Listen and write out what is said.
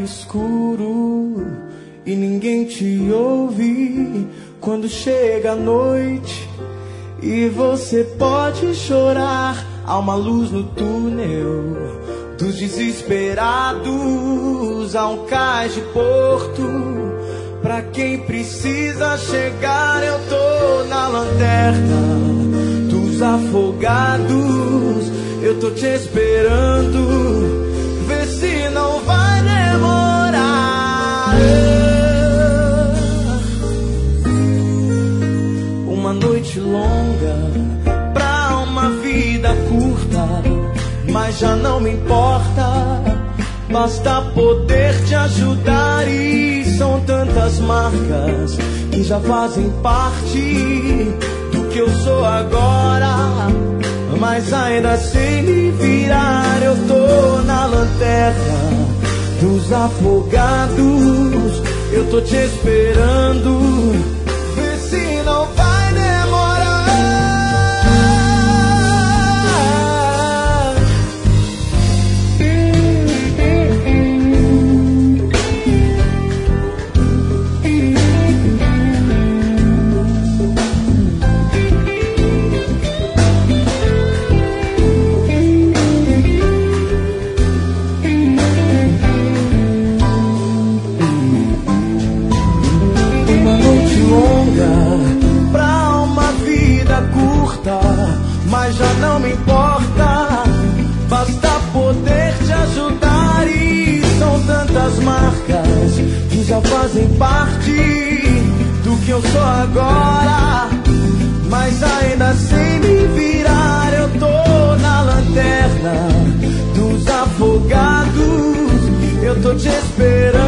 escuro e ninguém te ouve. Quando chega a noite e você pode chorar, há uma luz no túnel dos desesperados, há um cais de porto pra quem precisa chegar. Eu tô na lanterna dos afogados, eu tô te esperando, vê se não vai demorar. Uma noite longa pra uma vida curta, mas já não me importa, basta poder te ajudar. E são tantas marcas que já fazem parte do que eu sou agora, mas ainda sem me virar. Eu tô na lanterna dos afogados, eu tô te esperando, vê se não vai mas já não me importa, basta poder te ajudar. E são tantas marcas que já fazem parte do que eu sou agora, mas ainda sem me virar. Eu tô na lanterna dos afogados, eu tô te esperando.